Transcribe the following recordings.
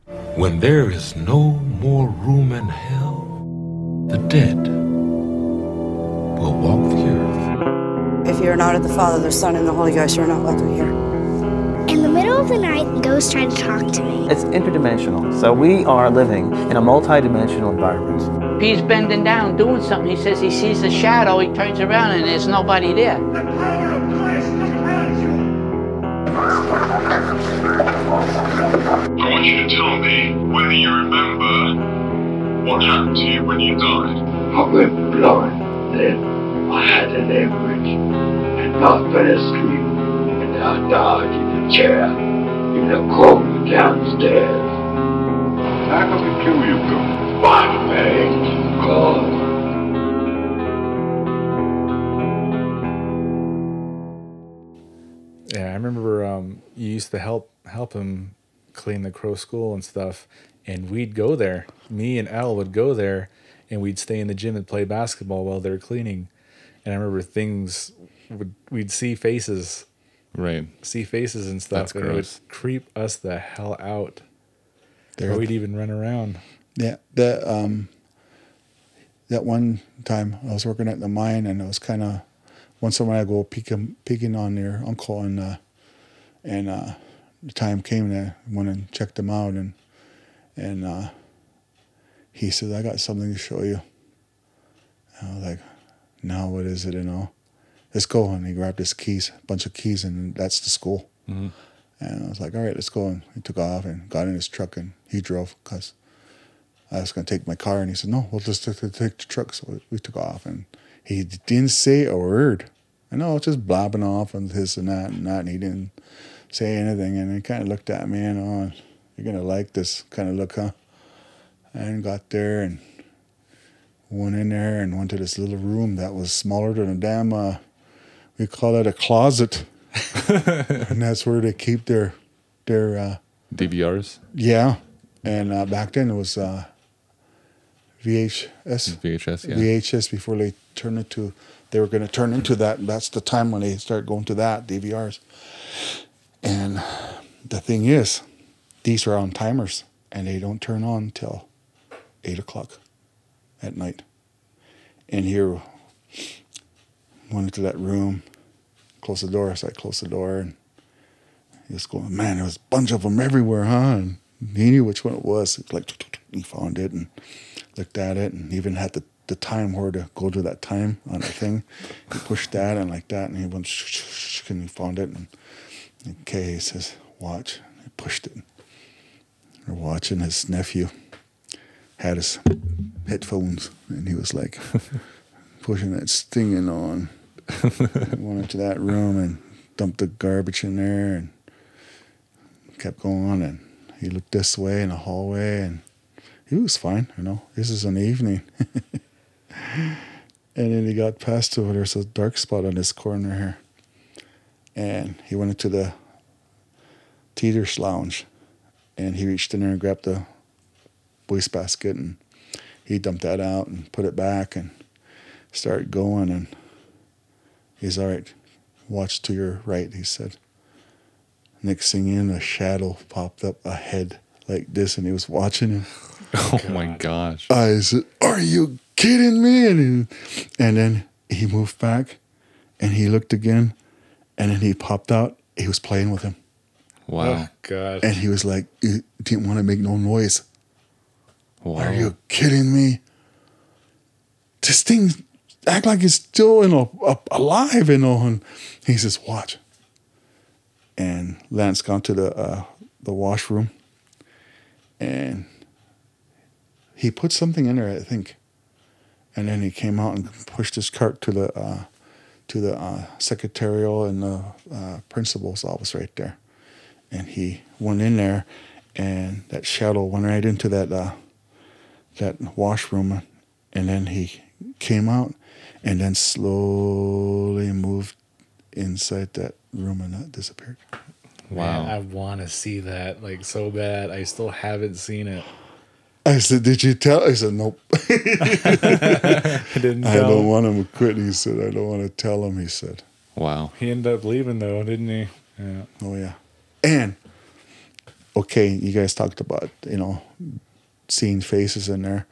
When there is no more room in hell, the dead will walk the earth. If you're not of the Father, the Son, and the Holy Ghost, you're not welcome here. In the middle of the night, ghosts tried to talk to me. It's interdimensional, so we are living in a multi-dimensional environment. He's bending down, doing something. He says he sees a shadow. He turns around and there's nobody there. The power of Christ compels you. I want you to tell me whether you remember what happened to you when you died. I went blind, then I had an hemorrhage, and I fell asleep, and I died in a chair, in a corner downstairs. How come we kill you, Bill? My man, God. Yeah, I remember you used to help him clean the Crow School and stuff, and we'd go there. Me and Al would go there, and we'd stay in the gym and play basketball while they were cleaning. And I remember we'd see faces, right? See faces and stuff, and it would creep us the hell out. Or we'd even run around. Yeah, that one time I was working at the mine, and it was kind of once in a while I go peeking on your uncle, and the time came that I went and checked him out, and he said, "I got something to show you." And I was like, "No, what is it?" Let's go. And he grabbed his keys, a bunch of keys, and that's the school. Mm-hmm. And I was like, "All right, let's go." And he took off and got in his truck, and he drove because I was going to take my car. And he said, "No, we'll just take the truck." So we took off, and he didn't say a word. I know, just blabbing off and this and that, and he didn't say anything. And he kind of looked at me, and you're going to like this kind of look, huh? And got there and went in there and went to this little room that was smaller than a damn, we call it a closet. And that's where they keep their DVRs? Yeah. And back then it was VHS. VHS, yeah. VHS before they they were going to turn into that. That's the time when they started going to that, DVRs. And the thing is, these are on timers, and they don't turn on till 8 o'clock at night. And here, went into that room, closed the door. So I closed the door, and he was going, "Man, there was a bunch of them everywhere, huh?" And he knew which one it was. It was like, he found it and looked at it, and even had the time where to go to that time on the thing. He pushed that and like that, and he went, and he found it. And okay, he says, "Watch." He pushed it. We're watching. His nephew had his headphones, and he was like pushing that stinging on. Went into that room and dumped the garbage in there and kept going. And he looked this way in the hallway, and he was fine, This is an evening. And then he got past to where there's a dark spot on this corner here. And he went into the teeter's lounge, and he reached in there and grabbed the wastebasket, and he dumped that out and put it back and started going. And he's, "All right, watch to your right," he said. Next thing in, a shadow popped up ahead like this, and he was watching him. Oh my gosh. I said, "Are you kidding me?" And then he moved back, and he looked again, and then he popped out. He was playing with him. Wow. Oh, God. And he was like, he didn't want to make no noise. Wow. Are you kidding me? This thing act like it's still alive, And he says, "Watch." And Lance got to the washroom, and he put something in there, I think. And then he came out and pushed his cart to the secretarial and the principal's office right there. And he went in there, and that shadow went right into that washroom, and then he came out, and then slowly moved inside that room, and that disappeared. Wow. Man, I want to see that like so bad. I still haven't seen it. I said, "Did you tell?" I said, "Nope." I didn't tell I don't him. want him to quit. He said, "I don't want to tell him." He said, "Wow." He ended up leaving though, didn't he? Yeah. Oh yeah. And okay, you guys talked about, seeing faces in there.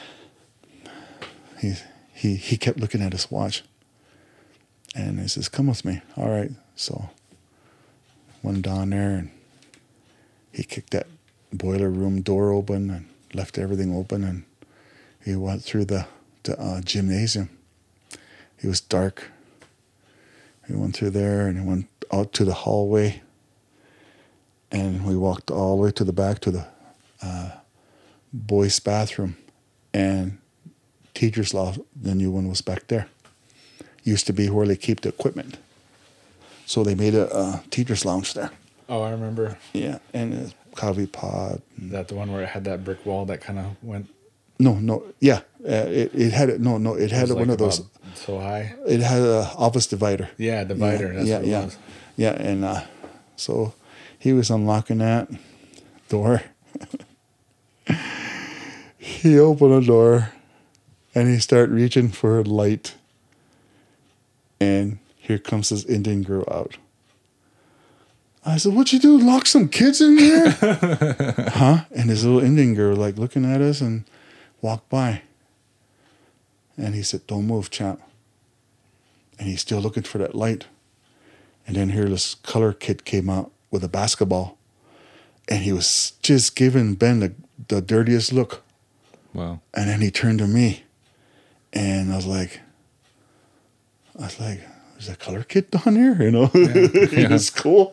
He kept looking at his watch. And he says, come with me. All right. So went down there and he kicked that boiler room door open and left everything open. And he went through the gymnasium. It was dark. He went through there and he went out to the hallway. And we walked all the way to the back to the boys' bathroom. And teacher's lounge, the new one, was back there. Used to be where they keep the equipment. So they made a teacher's lounge there. Oh, I remember. Yeah, and a coffee pot. Is that the one where it had that brick wall that kind of went? No, yeah. It had it. No, it had one of those. So high. It had an office divider. Yeah, divider. That's what it was. Yeah, and so he was unlocking that door. He opened the door, and he started reaching for a light. And here comes this Indian girl out. I said, "What you do? Lock some kids in here?" Huh? And this little Indian girl like looking at us and walked by. And he said, "Don't move, champ." And he's still looking for that light. And then here this color kid came out with a basketball. And he was just giving Ben the dirtiest look. Wow. And then he turned to me. And I was like, there's a color kid down here, in the school.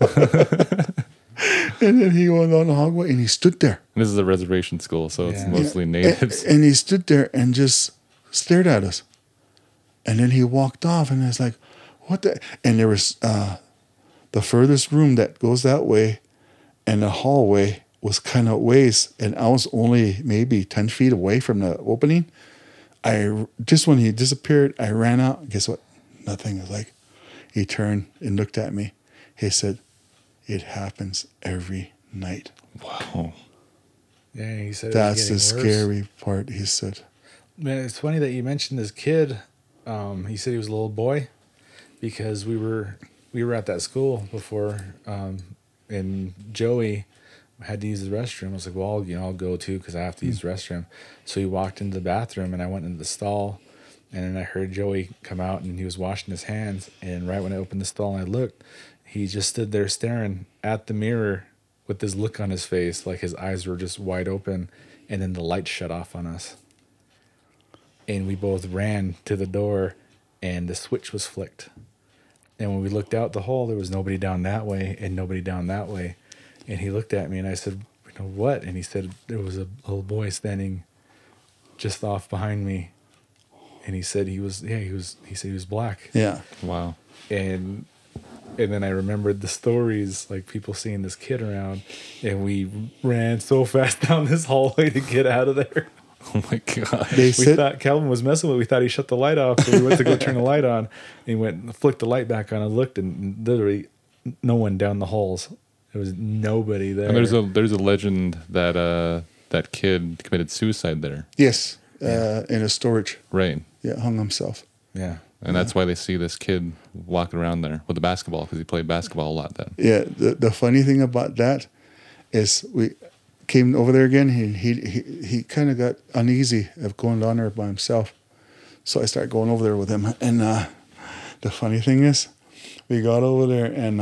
And then he went on the hallway and he stood there. And this is a reservation school, so it's mostly natives. And he stood there and just stared at us. And then he walked off and I was like, what the? And there was the furthest room that goes that way and the hallway was kind of ways. And I was only maybe 10 feet away from the opening. Just when he disappeared, I ran out. Guess what? Nothing. It was like, he turned and looked at me. He said, "It happens every night." Wow. Yeah, he said that's the worse. scary part. He said, "Man, it's funny that you mentioned this kid." He said he was a little boy because we were at that school before, and Joey had to use the restroom. I was like, "Well, I'll go too because I have to use the restroom." So he walked into the bathroom, and I went into the stall. And then I heard Joey come out and he was washing his hands. And right when I opened the stall and I looked, he just stood there staring at the mirror with this look on his face, like his eyes were just wide open. And then the light shut off on us. And we both ran to the door and the switch was flicked. And when we looked out the hall, there was nobody down that way and nobody down that way. And he looked at me and I said, "What?" And he said, there was a little boy standing just off behind me. And he said he said he was black. Yeah. Wow. And then I remembered the stories, like people seeing this kid around, and we ran so fast down this hallway to get out of there. Oh my God. We thought Calvin was messing with it. We thought he shut the light off, so we went to go turn the light on. And he went and flicked the light back on and looked, and literally no one down the halls. There was nobody there. And there's a legend that that kid committed suicide there. Yes. In a storage. Right. Yeah, hung himself. Yeah. And that's why they see this kid walking around there with a basketball, because he played basketball a lot then. Yeah, the funny thing about that is we came over there again. He kind of got uneasy of going down there by himself. So I started going over there with him. And the funny thing is, we got over there and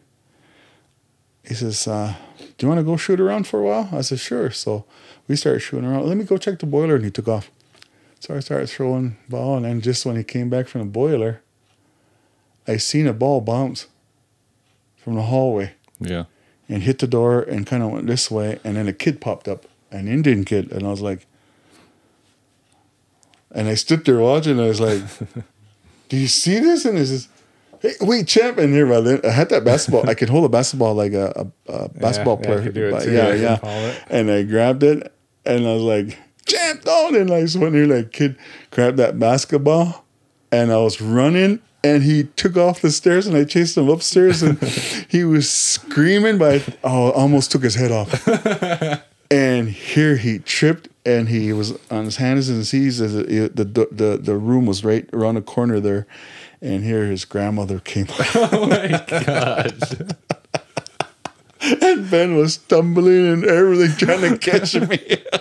he says, "Do you want to go shoot around for a while?" I said, "Sure." So we started shooting around. "Let me go check the boiler." And he took off. So I started throwing ball, and then just when he came back from the boiler, I seen a ball bounce from the hallway. Yeah. And hit the door and kind of went this way, and then a kid popped up, an Indian kid, and I was like, and I stood there watching, and I was like, "Do you see this?" And he says, "Hey, wait, champ!" And here, then I had that basketball. I could hold a basketball like a basketball player. I could do it too. Yeah. And I grabbed it, and I was like, "Champ, don't!" And I just went here, like, kid grabbed that basketball, and I was running, and he took off the stairs, and I chased him upstairs, and he was screaming, but I almost took his head off. And here he tripped, and he was on his hands and knees. The room was right around the corner there, and here his grandmother came. Oh my gosh. And Ben was stumbling and everything, trying to catch me.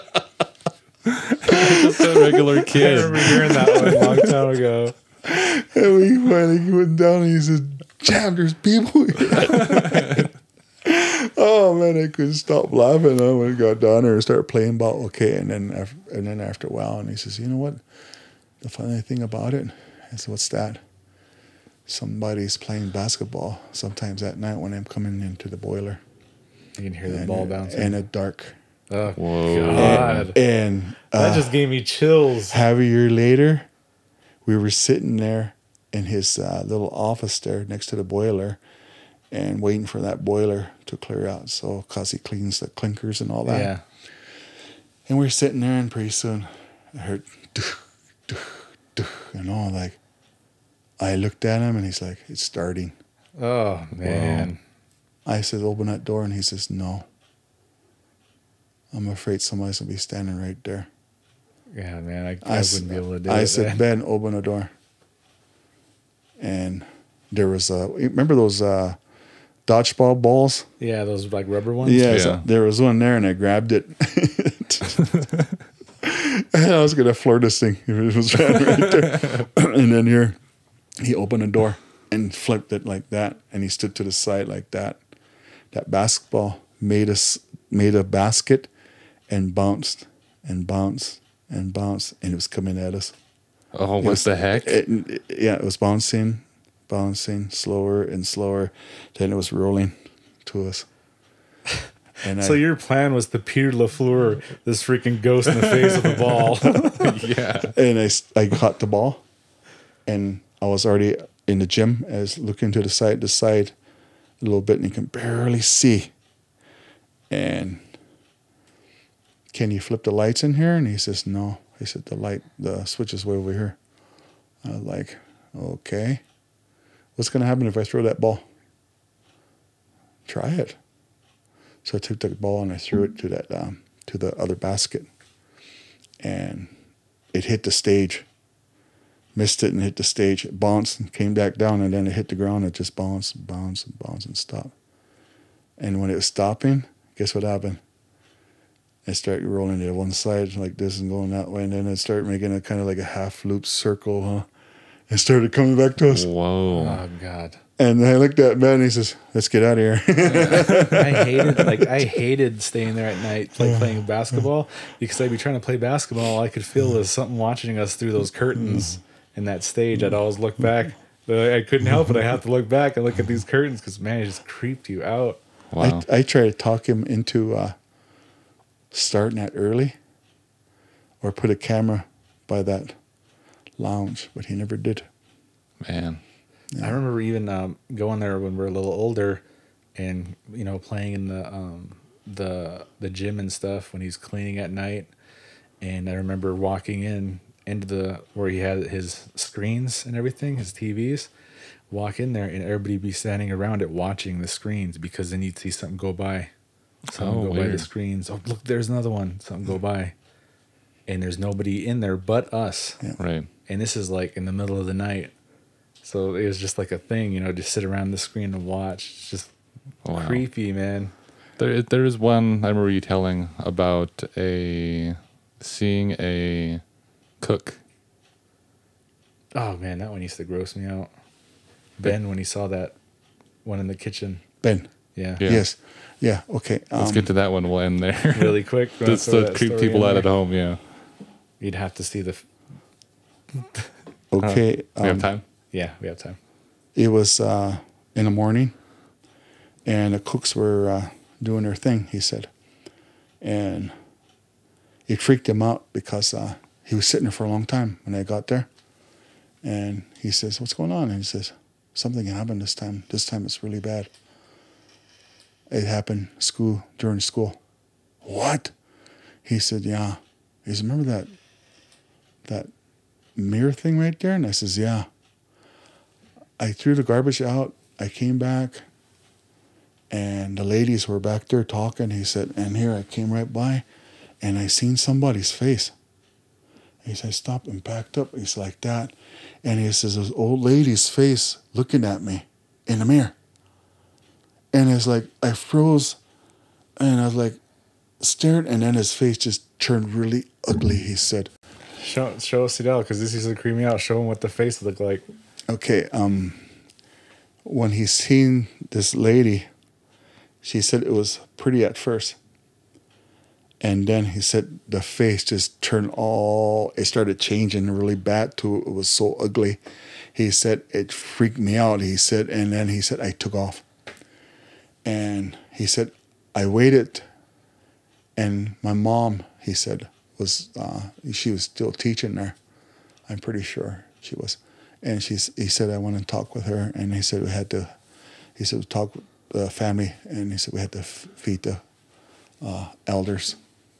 Just a regular I kid. remember hearing that one a long time ago. And we finally went down and he said, "Jam, there's people here." Oh man, I couldn't stop laughing. I went and got down there and started playing ball. Okay, and then after a while, and he says, "You know what? The funny thing about it," I said, "What's that?" "Somebody's playing basketball sometimes at night when I'm coming into the boiler." You can hear the ball bouncing. And it dark. Oh, Whoa. God. And that just gave me chills. half a year later, we were sitting there in his little office there next to the boiler and waiting for that boiler to clear out. So, because he cleans the clinkers and all that. Yeah. And we were sitting there, and pretty soon I heard, and all like, I looked at him and he's like, "It's starting." Oh, man. I said, "Open that door." And he says, "No. I'm afraid somebody's going to be standing right there." Yeah, man. I wouldn't be able to do it. I said, man. "Ben, open the door." And there was remember those dodgeball balls? Yeah, those like rubber ones? Yeah, Yeah. so there was one there, and I grabbed it. And I was going to floor this thing if it was right there. And then here, he opened the door and flipped it like that, and he stood to the side like that. That basketball made a basket and bounced and bounced and bounced, and it was coming at us. Oh, what the heck? It was bouncing, slower and slower. Then it was rolling to us. And So your plan was to Peter LaFleur this freaking ghost in the face with a ball. Yeah. And I caught the ball, and I was already in the gym. I was looking to the side a little bit, and you can barely see. And, "Can you flip the lights in here?" And he says, "No." He said, the switch is way over here. I was like, "Okay. What's going to happen if I throw that ball?" "Try it." So I took the ball and I threw it to that to the other basket, and it hit the stage. Missed it and hit the stage. It bounced and came back down, and then it hit the ground. It just bounced and bounced and bounced and stopped. And when it was stopping, guess what happened? It started rolling to one side like this and going that way, and then it started making a kind of like a half loop circle, huh? And started coming back to us. Whoa. Oh, God. And I looked at Ben and he says, "Let's get out of here." I hated staying there at night playing basketball, because I'd be trying to play basketball. All I could feel was something watching us through those curtains in that stage. I'd always look back. But I couldn't help it. I have to look back and look at these curtains because, man, it just creeped you out. Wow. I tried to talk him into starting that early or put a camera by that lounge, but he never did. Man. I remember even going there when we were a little older, and playing in the gym and stuff when he's cleaning at night. And I remember walking into where he had his screens and everything, his TVs. Walk in there and everybody be standing around it watching the screens, because then you'd see something go by. Something go by the weird. screens. Oh, look, there's another one. Something go by. And there's nobody in there but us. Yeah. Right. And this is like in the middle of the night. So it was just like a thing, just sit around the screen and watch. It's just Wow. creepy, man. There is one I remember you telling about seeing a cook. Oh, man, that one used to gross me out. Ben, when he saw that one in the kitchen. Ben. Yeah. Yeah. Yes. Yeah. Okay. Let's get to that one. We'll end there. Really quick. Just to creep people out at home. Yeah. You'd have to see the... Okay. We have time. Yeah, we have time. It was in the morning, and the cooks were doing their thing, he said. And it freaked him out because he was sitting there for a long time when I got there. And he says, "What's going on?" And he says, "Something happened this time. This time it's really bad." It happened during school. "What?" He said, "Yeah." He said, "Remember that mirror thing right there?" And I says, "Yeah." I threw the garbage out. I came back, and the ladies were back there talking. He said, and here I came right by, and I seen somebody's face. He said, "I stopped and backed up." He's like that. And he says, "This old lady's face looking at me in the mirror." And it's like, I froze, and I was like, stared, and then his face just turned really ugly, he said. Show us Sidel, because this used to creep me out. Show him what the face looked like. Okay, when he seen this lady, she said it was pretty at first. And then he said the face just turned it started changing really bad too. It was so ugly. He said it freaked me out, he said, and then he said I took off. And he said, I waited, and my mom, he said, she was still teaching there. I'm pretty sure she was. And he said, I went and talked with her, and he said, we talk with the family, and he said, we had to feed the elders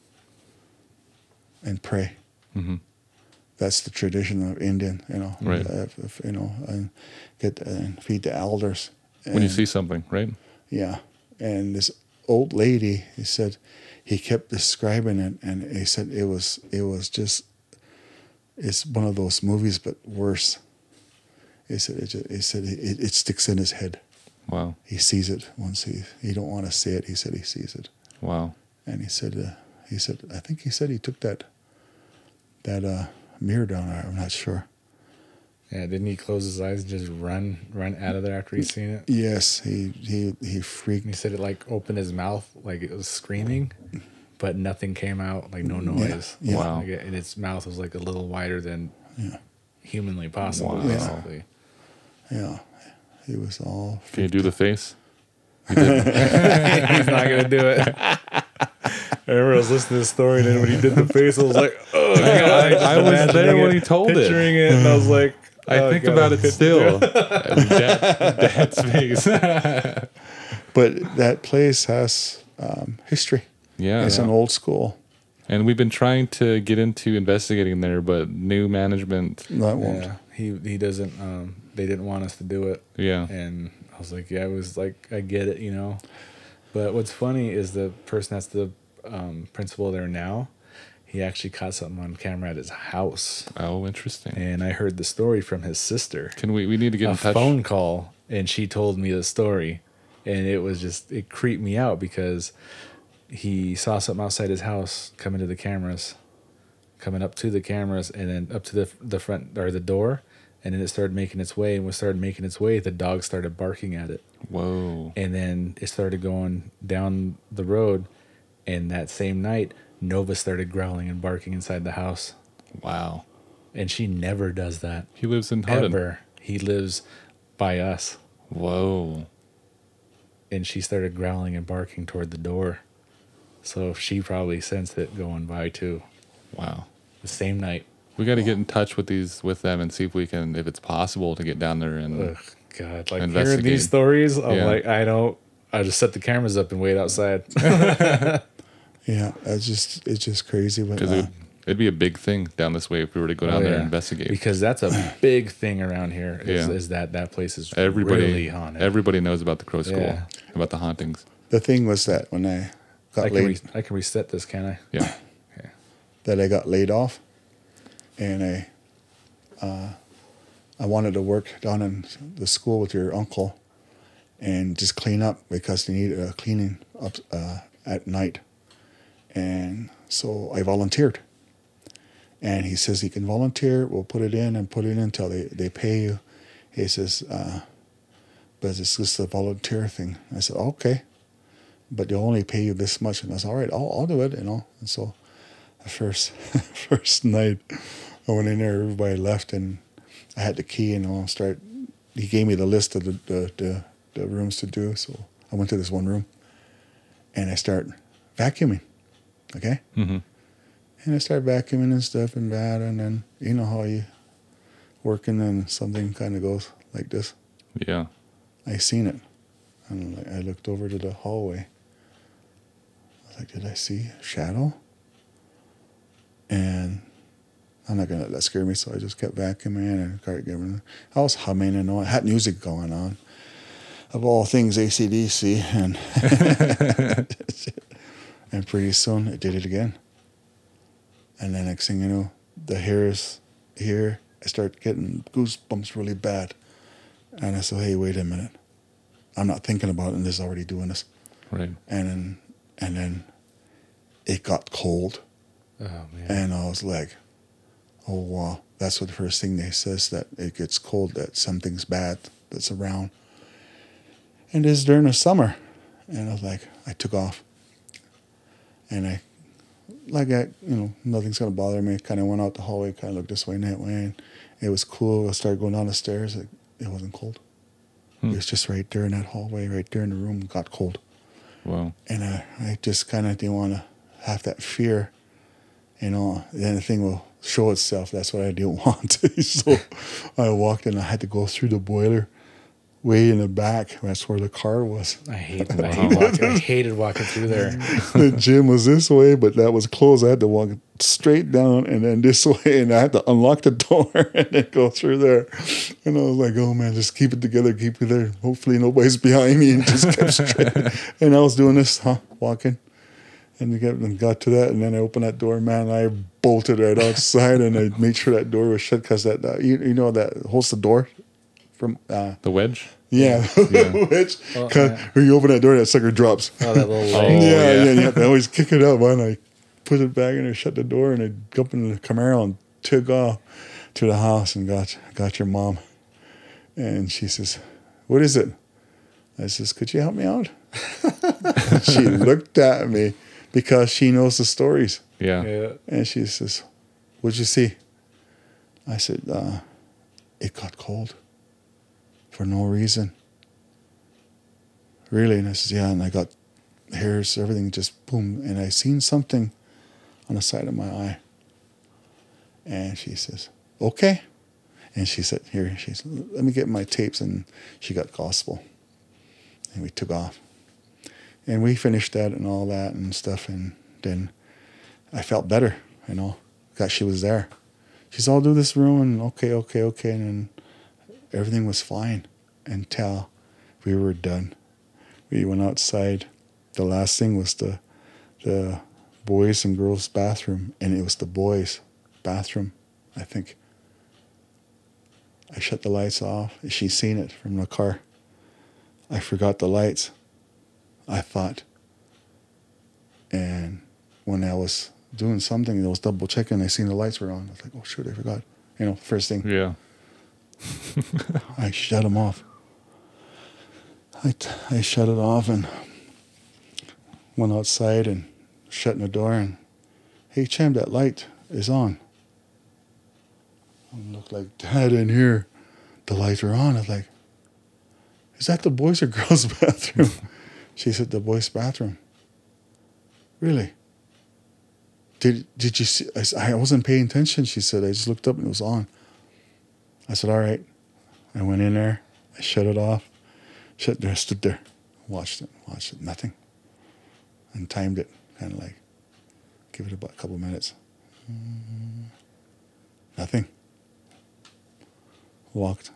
and pray. Mm-hmm. That's the tradition of Indian, Right. And feed the elders. When you see something, right? Yeah. And this old lady, he said, he kept describing it, and he said it was just, it's one of those movies, but worse. He said it sticks in his head. Wow. He sees it once he don't want to say it. He said he sees it. Wow. And he said I think he said he took that mirror down there. I'm not sure. Yeah, didn't he close his eyes and just run out of there after he seen it? Yes, he freaked. And he said it like opened his mouth like it was screaming, but nothing came out, like no noise. Yeah. Wow. Like and its mouth was like a little wider than humanly possible, Wow. basically. Yeah. He was all... Can you do the face? He's not going to do it. I remember I was listening to this story, and then when he did the face, I was like, oh, God. I was there when he told it. Picturing it, and I was like... I think about it still. Dad's face. But that place has history. Yeah. It's an old school. And we've been trying to get into investigating there, but new management... That won't. Yeah, he doesn't... they didn't want us to do it. Yeah. And I was like, yeah, it was like, I get it, But what's funny is the person that's the principal there now, he actually caught something on camera at his house. Oh, interesting. And I heard the story from his sister. Can we need to get in touch? A phone call, and she told me the story. And it was just, it creeped me out because he saw something outside his house coming up to the cameras, and then up to the front or the door. And then it started making its way, and when it started making its way, the dog started barking at it. Whoa. And then it started going down the road, and that same night, Nova started growling and barking inside the house. Wow. And she never does that. He lives in Hardin. Ever. He lives by us. Whoa. And she started growling and barking toward the door. So she probably sensed it going by too. Wow. The same night. We got to get in touch with them and see if it's possible to get down there and God, like investigate. hearing these stories, I'm Yeah. like, I just set the cameras up and wait outside. Yeah, it's just crazy. Because it'd be a big thing down this way if we were to go down there and investigate. Because that's a big thing around here. Is that place is really haunted. Everybody knows about the Crow School, Yeah. about the hauntings. The thing was that when I got laid, I can reset this, can I? Yeah. Okay. that I got laid off, and I wanted to work down in the school with your uncle, and just clean up because they needed a cleaning up at night, and so I volunteered. And he says, you can volunteer, we'll put it in until they pay you. He says, but it's just a volunteer thing. I said, okay, but they'll only pay you this much. And I said, all right, I'll do it, And so the first night I went in there, everybody left, and I had the key, he gave me the list of the rooms to do. So I went to this one room, and I start vacuuming, okay? Mm-hmm. And I start vacuuming and stuff and that, and then you know how you working and something kind of goes like this. Yeah. I seen it, and I looked over to the hallway. I was like, did I see a shadow? And I'm not gonna let that scare me, so I just kept vacuuming and started giving. I was humming and all. I had music going on, of all things AC/DC, and pretty soon it did it again. And the next thing you know, the hairs here, I start getting goosebumps really bad. And I said, hey, wait a minute. I'm not thinking about it, and this is already doing this. Right. And then it got cold. Oh, man. And I was like, oh, wow. That's what the first thing they says, that it gets cold, that something's bad that's around. And it's during the summer. And I was like, I took off. And nothing's going to bother me. Kind of went out the hallway, kind of looked this way and that way. And it was cool. I started going down the stairs. It wasn't cold. It was just right there in that hallway, right there in the room, got cold. Wow. And I just kind of didn't want to have that fear. Then the thing will show itself. That's what I didn't want. So I walked in. I had to go through the boiler way in the back. That's where the car was. I hated walking through there. The gym was this way, but that was closed. I had to walk straight down and then this way, and I had to unlock the door and then go through there. And I was like, oh man, just keep it together, keep it there. Hopefully nobody's behind me, and just kept straight. And I was doing this, walking. And got to that, and then I opened that door, man. I bolted right outside, and I made sure that door was shut, because that that holds the door from the wedge. Yeah, the wedge. Because when you open that door, that sucker drops. Oh, that little yeah. You have to always kick it up, man. I put it back in there, shut the door, and I go up in the Camaro and took off to the house and got your mom. And she says, "What is it?" I says, "Could you help me out?" She looked at me, because she knows the stories. Yeah. And she says, "What'd you see?" I said, "It got cold for no reason." Really? And I said, "Yeah." And I got hairs, everything just boom. And I seen something on the side of my eye. And she says, "Okay." And she said, "Here," she said, "let me get my tapes." And she got gospel. And we took off. And we finished that and all that and stuff. And then I felt better, because she was there. She said, "I'll do this room." And okay. And then everything was fine until we were done. We went outside. The last thing was the boys' and girls' bathroom. And it was the boys' bathroom, I think. I shut the lights off. She seen it from the car. I forgot the lights, I thought. And when I was doing something, I was double checking, I seen the lights were on. I was like, oh shoot, I forgot. First thing. Yeah. I shut them off. I shut it off and went outside and shutting the door and, "Hey Cham, that light is on." I looked like, "Dad, in here, the lights are on." I was like, "Is that the boys' or girls' bathroom?" She said, "The boys' bathroom." "Really? Did you see?" I wasn't paying attention. She said, "I just looked up and it was on." I said, "All right." I went in there. I shut it off. Stood there, watched it, nothing. And timed it, kind of like, give it about a couple minutes. Nothing. Walked.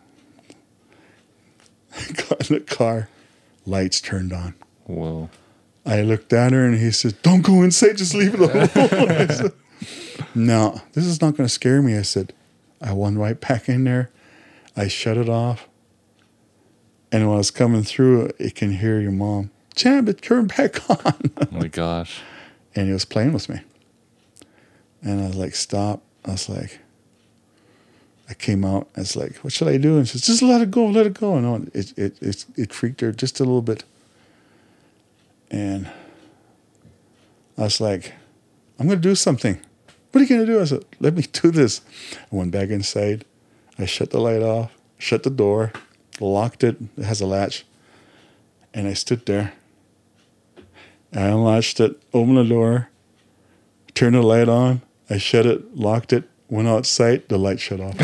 Got in the car. Lights turned on. Whoa. I looked at her and he said, "Don't go inside, just leave it alone." I said, "No, this is not going to scare me." I said, I went right back in there. I shut it off. And when I was coming through, it can hear your mom, "Cham, it turned back on." Oh my gosh. And he was playing with me. And I was like, "Stop." I was like, I came out. I was like, "What should I do?" And she says, "Just let it go, let it go." And it freaked her just a little bit. And I was like, "I'm going to do something." "What are you going to do?" I said, "Let me do this." I went back inside. I shut the light off, shut the door, locked it. It has a latch. And I stood there. I unlatched it, opened the door, turned the light on. I shut it, locked it, went outside. The light shut off.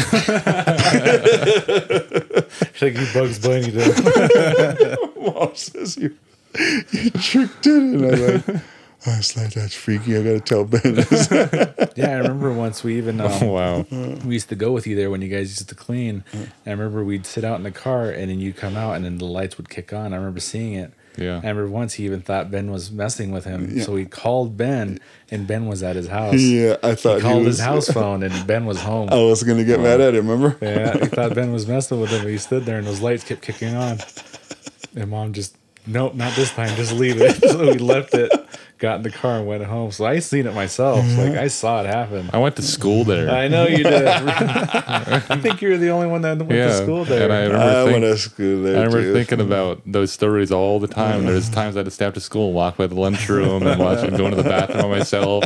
It's like you Bugs Bunny did. Mom says, you tricked it. And I was like, "That's freaky. I got to tell Ben this." Yeah, I remember once we even wow. We used to go with you there when you guys used to clean. And I remember we'd sit out in the car and then you'd come out and then the lights would kick on. I remember seeing it. Yeah. I remember once he even thought Ben was messing with him. Yeah. So he called Ben and Ben was at his house. Yeah, I thought he called his house phone and Ben was home. I was going to get mad at him, remember? Yeah, he thought Ben was messing with him, but he stood there and those lights kept kicking on. And Mom just, nope, not this time. Just leave it. So we left it, got in the car, and went home. So I seen it myself. Like I saw it happen. I went to school there. I know you did. I think you were the only one that went to school there. And I went to school there. I remember too. thinking about those stories all the time. There's times I had to stay after school and walk by the lunchroom and watch him go into the bathroom on myself.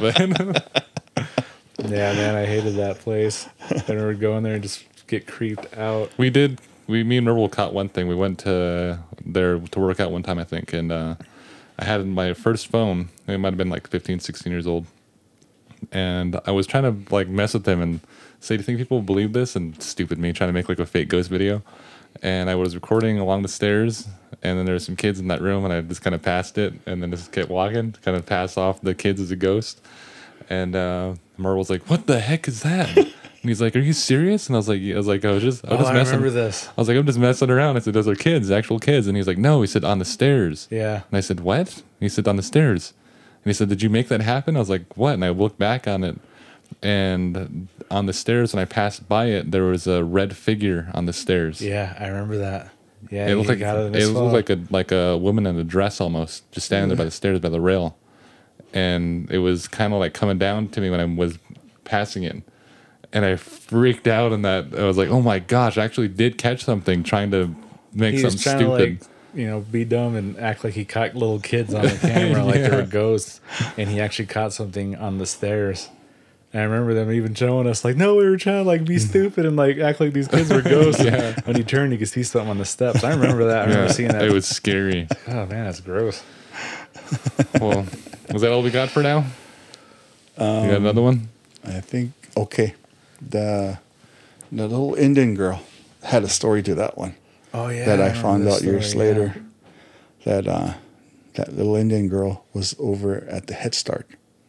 Yeah, man, I hated that place. I remember going there and just get creeped out. Me and Merle caught one thing. We went to there to work out one time, I think, and I had my first phone. It might have been like 15, 16 years old. And I was trying to like mess with them and say, do you think people will believe this? And stupid me trying to make like a fake ghost video. And I was recording along the stairs, and then there were some kids in that room, and I just kind of passed it, and then just kept walking, kind of pass off the kids as a ghost. And Merle was like, "What the heck is that?" And he's like, "Are you serious?" And I was like, I was just messing. I remember this. I was like, I'm just messing around. I said, those are kids, actual kids. And he's like, no. He said, on the stairs. Yeah. And I said, what? And he said, on the stairs. And he said, did you make that happen? I was like, what? And I looked back on it, and on the stairs, when I passed by it, there was a red figure on the stairs. Yeah, I remember that. Yeah, it looked like a woman in a dress almost, just standing there by the stairs by the rail. And it was kind of like coming down to me when I was passing it. And I freaked out, and that I was like, "Oh my gosh!" I actually did catch something, trying to make something stupid. To, be dumb and act like he caught little kids on the camera like they were ghosts, and he actually caught something on the stairs. And I remember them even showing us like, "No, we were trying to like be stupid and like act like these kids were ghosts." Yeah. When he turned, you could see something on the steps. I remember that. I remember seeing that. It was scary. Oh man, that's gross. Well, was that all we got for now? You got another one? I think okay. The little Indian girl had a story to that one. Oh yeah, that I found out story, years later. That that little Indian girl was over at the Head Start,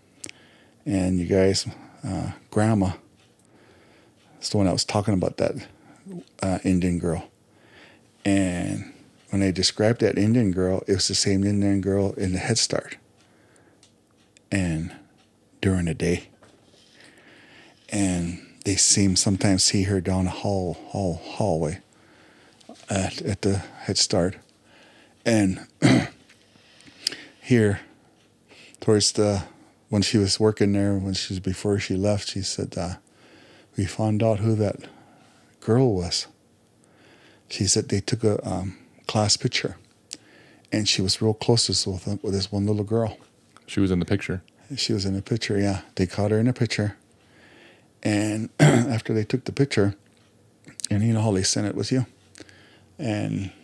and you guys, Grandma, is the one that was talking about that Indian girl. And when they described that Indian girl, it was the same Indian girl in the Head Start, and during the day. And they sometimes see her down a hallway at the Head Start. And here, towards when she was working there, before she left, she said, we found out who that girl was. She said they took a class picture, and she was real close with this one little girl. She was in the picture. She was in the picture, yeah. They caught her in a picture. And after they took the picture, and you know how they sent it with you, and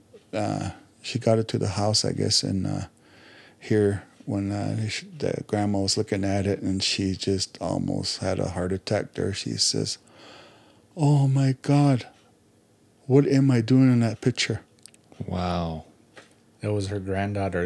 she got it to the house, I guess, and here when the grandma was looking at it, and she just almost had a heart attack there. She says, "Oh my God, what am I doing in that picture?" Wow. It was her granddaughter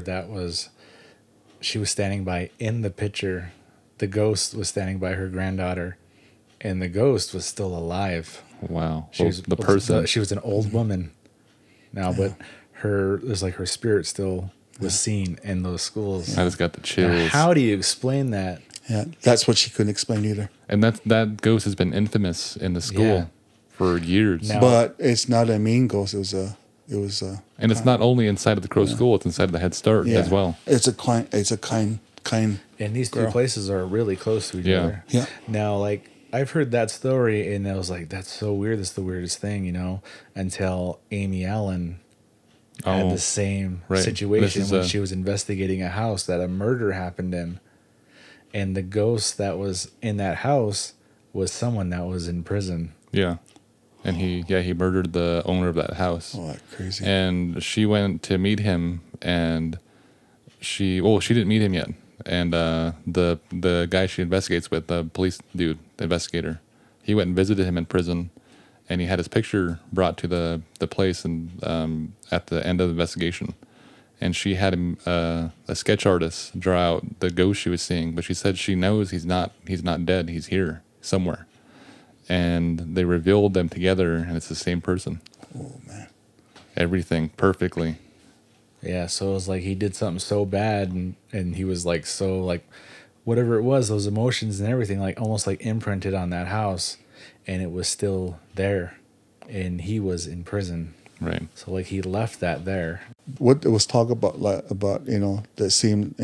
she was standing by in the picture. The ghost was standing by her granddaughter, and the ghost was still alive. Wow. She was the person. She was an old woman now, but her spirit still was seen in those schools. I just got the chills. Now, how do you explain that? Yeah, that's what she couldn't explain either. And that ghost has been infamous in the school for years. Now, but it's not a mean ghost. It was a. And it's not only inside of the Crow School; it's inside of the Head Start as well. It's a kind. And these two places are really close to each other. Yeah. Now, like I've heard that story, and I was like, "That's so weird. That's the weirdest thing," until Amy Allen had the same situation when she was investigating a house that a murder happened in, and the ghost that was in that house was someone that was in prison. Yeah. And he murdered the owner of that house. Oh, that's crazy. And she went to meet him, and she didn't meet him yet. And the guy she investigates with, the police dude, the investigator, he went and visited him in prison, and he had his picture brought to the place and at the end of the investigation. And she had him a sketch artist draw out the ghost she was seeing, but she said she knows he's not dead. He's here somewhere. And they revealed them together, and it's the same person. Oh, man. Everything perfectly. Yeah, so it was like he did something so bad, and he was like so like whatever it was, those emotions and everything, like almost like imprinted on that house, and it was still there, and he was in prison. Right. So like he left that there. What it was talk about, that seemed,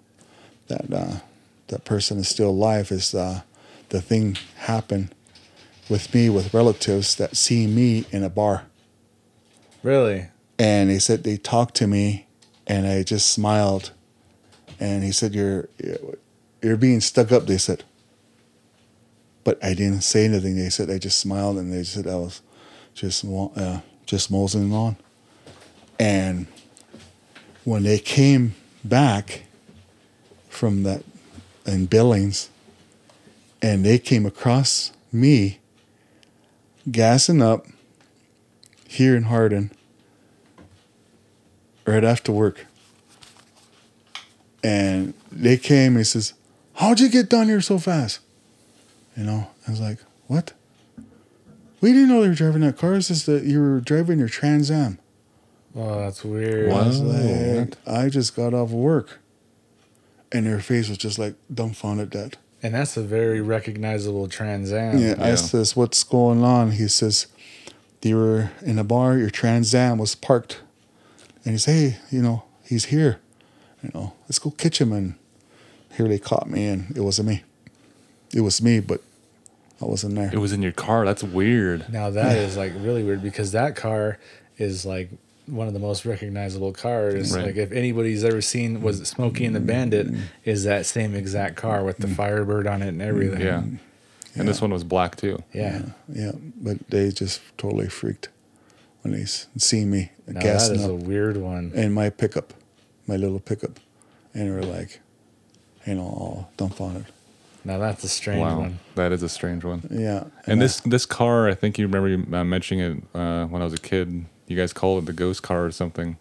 that person is still alive is the thing happened with me with relatives that see me in a bar. Really? And they said they talked to me, and I just smiled. And he said, "You're being stuck up." They said, but I didn't say anything. They said I just smiled, and they said I was just moseying on. And when they came back from that in Billings, and they came across me gassing up here in Hardin right after work. And they came and he says, "How'd you get down here so fast?" I was like, "What? We didn't know they were driving that car. It's just that you were driving your Trans Am." Oh, that's weird. I was like, I just got off work. And their face was just like dumbfounded that. And that's a very recognizable Trans Am. Yeah, I says, "What's going on?" He says, "You were in a bar, your Trans Am was parked." And he says, "Hey, he's here. Let's go catch him." And here they caught me, and it wasn't me. It was me, but I wasn't there. It was in your car. That's weird. Now that is like really weird because that car is like one of the most recognizable cars. Right. Like if anybody's ever seen was it Smokey and the Bandit, is that same exact car with the Firebird on it and everything. Yeah. And this one was black too. Yeah. Yeah, but they just totally freaked when they see me Now gassing that is up a weird one. in my pickup, my little pickup, and they're like, all dumbfounded. Now that's a strange one. That is a strange one. Yeah. And this car, I think you remember mentioning it when I was a kid. You guys called it the ghost car or something.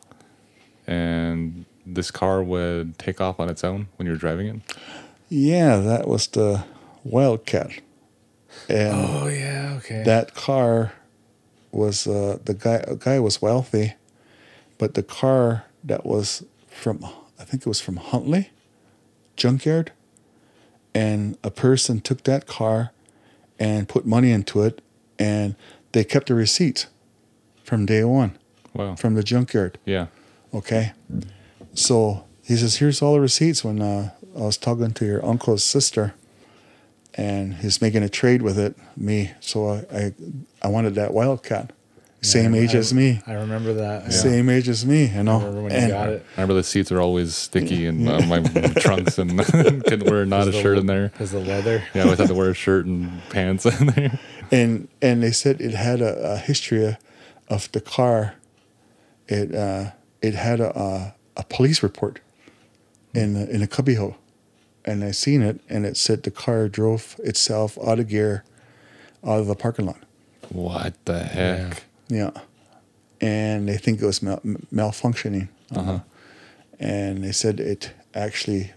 And this car would take off on its own when you're driving it? Yeah, that was the Wildcat. And Oh yeah, okay. that car was the guy was wealthy, but the car that was from, I think it was from Huntley junkyard, and a person took that car and put money into it, and they kept the receipt from day one. Wow. From the junkyard. Yeah. Okay. So he says, "Here's all the receipts." When I was talking to your uncle's sister, and he's making a trade with it, me. So I wanted that Wildcat. Same age as me. I remember that. Yeah. Same age as me, I remember when you got it. I remember the seats are always sticky in my trunks and couldn't wear not a shirt in there. Because the leather. Yeah, I always had to wear a shirt and pants in there. And they said it had a history of the car. It had a police report in a cubbyhole, and I seen it, and it said the car drove itself out of gear, out of the parking lot. What the heck? Yeah, and they think it was malfunctioning. Uh-huh. And they said it actually,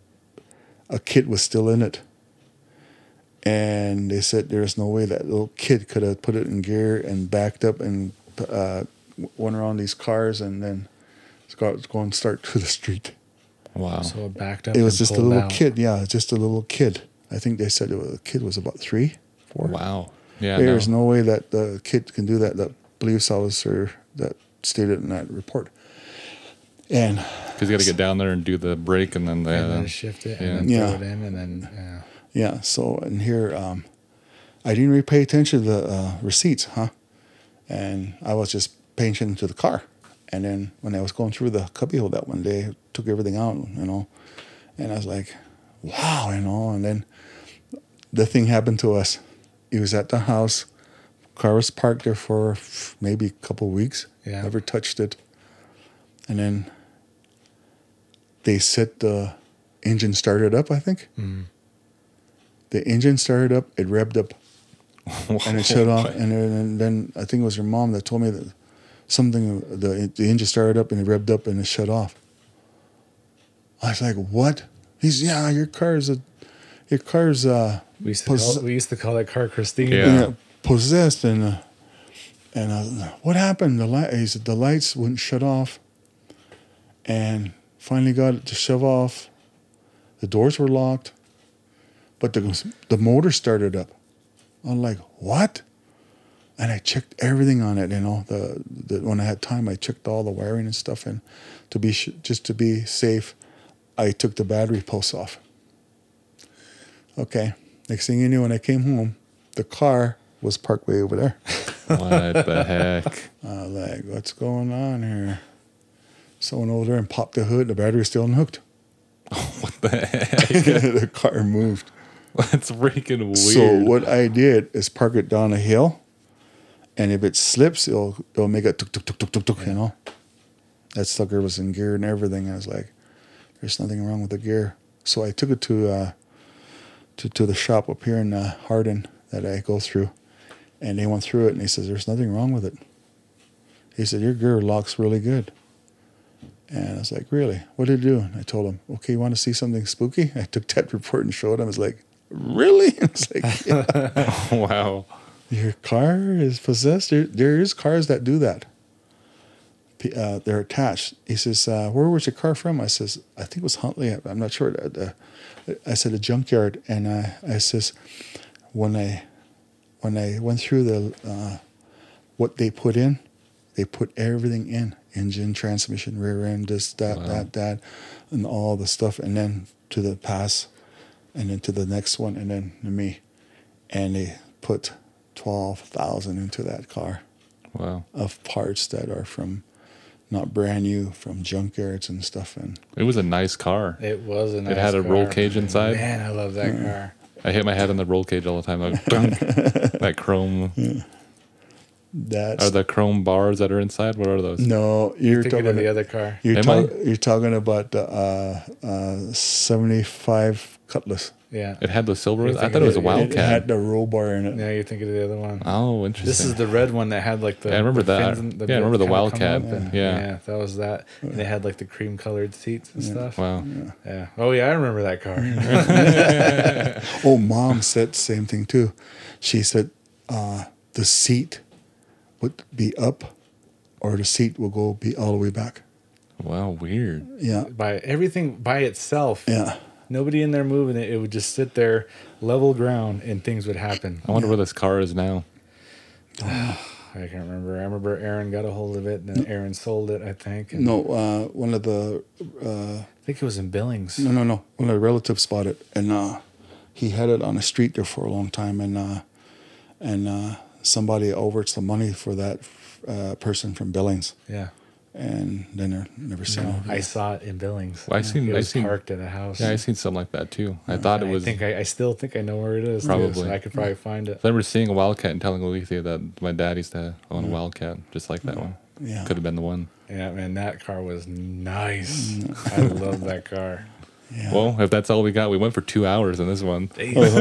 a kid was still in it. And they said there's no way that little kid could have put it in gear and backed up and went around these cars and then go and start to the street. Wow. So it backed up. It was and just a pulled little out. kid. Yeah, just a little kid. I think they said the kid was about 3, 4. Wow. Yeah. There's no way that the kid can do that. The police officer that stated in that report. And because you got to get down there and do the brake and then then shift it and then throw it in and then yeah. So and here, I didn't really pay attention to the receipts, and I was just paying attention to the car. And then when I was going through the cubbyhole that one day, I took everything out, and I was like, wow, and then the thing happened to us. He was at the house. Car was parked there for maybe a couple of weeks. Yeah. Never touched it. And then they said the engine started up, I think. Mm. The engine started up, it revved up, and it shut off. And then I think it was your mom that told me that something, the engine started up and it revved up and it shut off. I was like, what? He's, yeah, your car's we used to call that car Christine. Yeah. Possessed. And what happened? He said the lights wouldn't shut off, and finally got it to shut off. The doors were locked, but the motor started up. I'm like, what? And I checked everything on it, you know. The when I had time, I checked all the wiring and stuff, and just to be safe, I took the battery posts off. Okay. Next thing you knew, when I came home, the car was parked way over there. What the heck? I was like, what's going on here? Someone over there and popped the hood. The battery was still unhooked. What the heck? The car moved. That's freaking weird. So what I did is park it down a hill, and if it slips, it'll make a tuk tuk tuk tuk tuk tuk. You know, that sucker was in gear and everything. I was like, there's nothing wrong with the gear. So I took it to the shop up here in Hardin that I go through, and they went through it, and he says, there's nothing wrong with it. He said, your gear locks really good. And I was like, really? What did it do? And I told him, okay, you want to see something spooky? I took that report and showed him. I was like, really? I was like, yeah. Wow. Your car is possessed? There is cars that do that. They're attached. He says, where was your car from? I says, I think it was Huntley. I'm not sure. I said a junkyard. And I says, when I went through the what they put in, they put everything in. Engine, transmission, rear end, this, that, and all the stuff. And then to the pass, and then to the next one, and then to me. And they put 12,000 into that car. Wow. Of parts that are from not brand new, from junkyards and stuff. And it was a nice car. It was a nice car. It had a roll cage inside. Man, I love that car. I hit my head on the roll cage all the time. That chrome. Yeah. Are the chrome bars that are inside? What are those? No, you're thinking of the other car. You're talking about the 75 Cutlass. Yeah. It had the silver. I thought it was a Wildcat. It had the roll bar in it. Yeah, you're thinking of the other one. Oh, interesting. This is the red one that had like the. Yeah, I remember that. fins I remember the Wildcat. Yeah, that was that. And they had like the cream colored seats and stuff. Wow. Yeah. Oh yeah, I remember that car. Oh, Mom said the same thing too. She said the seat would be up, or the seat will be all the way back. Wow, weird. Yeah. By everything by itself. Yeah. Nobody in there moving it. It would just sit there, level ground, and things would happen. I wonder where this car is now. I can't remember. I remember Aaron got a hold of it, and then Aaron sold it, I think. No, one of the... I think it was in Billings. No. One of the relatives bought it, and he had it on the street there for a long time, and somebody overed some money for that person from Billings. Yeah. And then I never seen it. I saw it in Billings. Well, it was parked at a house. Yeah, I seen something like that too. I thought it was. I still think I know where it is. Probably. Too, so I could probably find it. I remember seeing a Wildcat and telling Alethea that my dad used to own a Wildcat, just like that one. Yeah. Could have been the one. Yeah, man, that car was nice. I love that car. Yeah. Well, if that's all we got, we went for 2 hours in this one.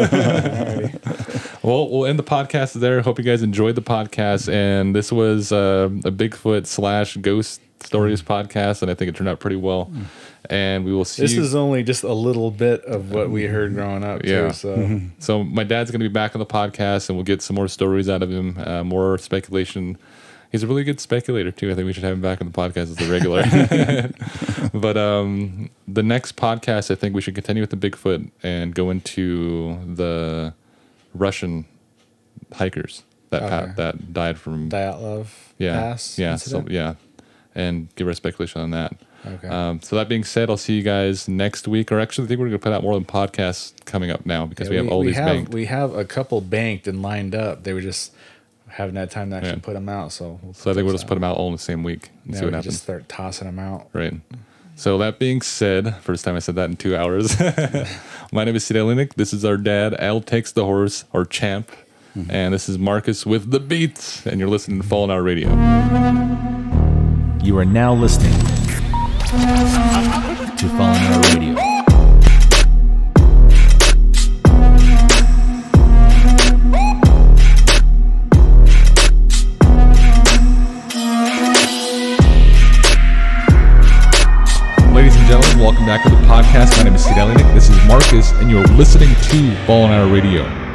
Well, we'll end the podcast there. Hope you guys enjoyed the podcast. And this was a Bigfoot / ghost stories podcast, and I think it turned out pretty well. And we will see. This is only just a little bit of what we heard growing up, too. So, so my dad's going to be back on the podcast, and we'll get some more stories out of him, more speculation. He's a really good speculator, too. I think we should have him back on the podcast as a regular. But the next podcast, I think we should continue with the Bigfoot and go into the Russian hikers that died from Dyatlov Pass. Yeah, incident? and give our speculation on that. Okay. So that being said, I'll see you guys next week. Or actually, I think we're going to put out more than podcasts coming up now because we have all these banked. We have a couple banked and lined up. They were just haven't had time to actually put them out. So I think we'll just put them out all in the same week and see what happens. Just start tossing them out. Right. So that being said, first time I said that in 2 hours. My name is Sid Elinik. This is our dad, Al Takes the Horse, or Champ. And this is Marcus with the Beats. And you're listening to Fallen Hour Radio. You are now listening to Fallen Hour Radio. Ladies and gentlemen, welcome back to the podcast. My name is Sid Elinik. This is Marcus, and you're listening to Fallen Hour Radio.